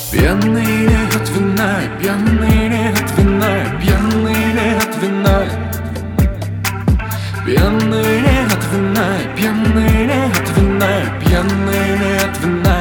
Пьяный не от вина, пьяный не от вина, пьяный не от вина. Пьяный не от вина, пьяный не от вина, пьяный не от вина.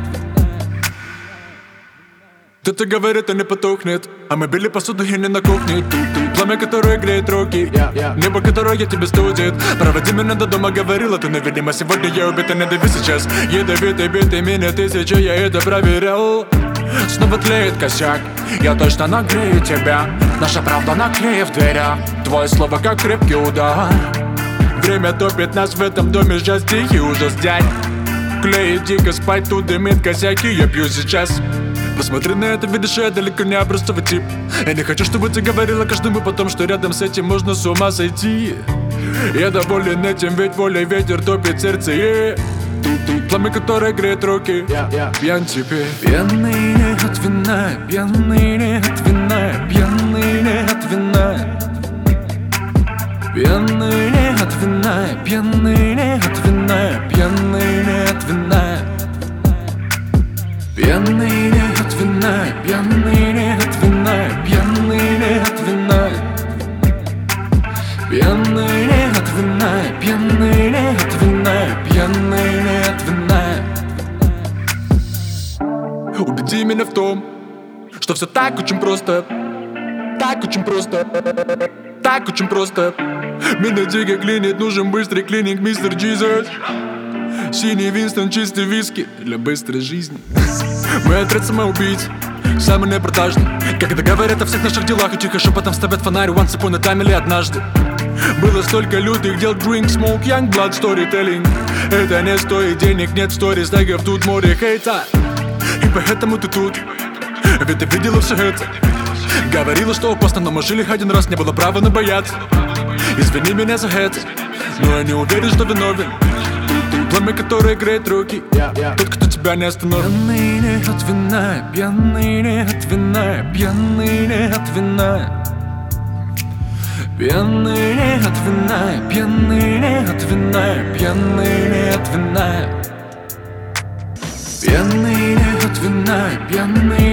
Кто-то говорит, он не потухнет, а мы били посуду и не на кухне. Пламя, которое греет руки, небо, которое тебе студит. Проводи меня до дома, говорила ты, но, видимо, сегодня я убита, не дави сейчас. Ядовитый, битый меня тысячи, я это проверял. Снова тлеет косяк, я точно нагрею тебя. Наша правда наклеит в дверях, твое слово как крепкий удар. Время топит нас в этом доме, сейчас тихий ужас, дядь. Клеит дико спать, тут дымит косяки, я пью сейчас. Посмотри на это, видишь, я далеко не образцовый тип. Я не хочу, чтобы ты говорила каждому потом, что рядом с этим можно с ума сойти. Я доволен этим, ведь волей ветер топит сердце. Пламя, которое греет руки, пьян теперь. Пьяный не от вина, пьяный не от вина, пьяный не от вина. Пьяный не от вина, пьяный не от вина, пьяный не от вина. Пьяный не от вина, пьяный не от вина, пьяный не от вина. Пьяный не от вина, пьяный не от вина, пьяный не от вина. Убеди меня в том, что все так очень просто. Так очень просто. Так очень просто. Меня дико клинит, нужен быстрый клиник, мистер Джизус. Синий Винстон, чистый виски для быстрой жизни. Мы отряд самоубийц, самый непродажный. Когда говорят о всех наших делах и тихо шепотом ставят фонарь once upon a time или однажды. Было столько лютых дел, drink, smoke, young blood, storytelling. Это не стоит денег, нет stories, тегов, тут море хейта. И поэтому ты тут, ведь ты видела все это. Говорила, что опасно, но мы жили один раз, не было права на бояться. Извини меня за это, но я не уверен, что виновен. Пламя, которое греет руки, тот, кто тебя не остановит. Пьяный не от вина, пьяный не от вина, пьяный не от вина. Пьяный не от вина, пьяный не от вина, пьяный не от вина. Пьяный не от вина, пьяный